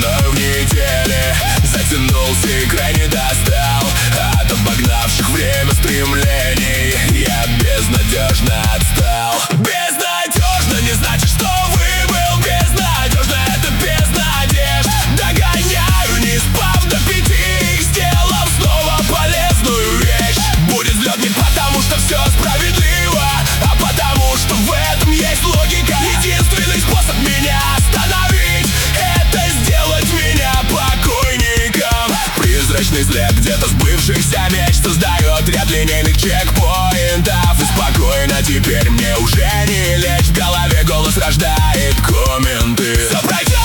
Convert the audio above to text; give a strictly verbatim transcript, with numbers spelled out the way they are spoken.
мною в неделе затянулся и крайне достал. От обогнавших время стремлений я безнадежно отстал. Безнадежно не значит, что выбыл. Безнадежно — это без надежд. Догоняю, не спав до пяти, сделав снова полезную вещь. Будет взлет не потому, что все справедливо, а потому, что в этом есть логика. Единственный способ меня остановить — это сделать меня покойником. Призрачный след где-то сбывшихся меч создает ряд линейных чекпоинтов. И спокойно теперь мне уже не лечь. В голове голос рождает комменты. Все пройдет.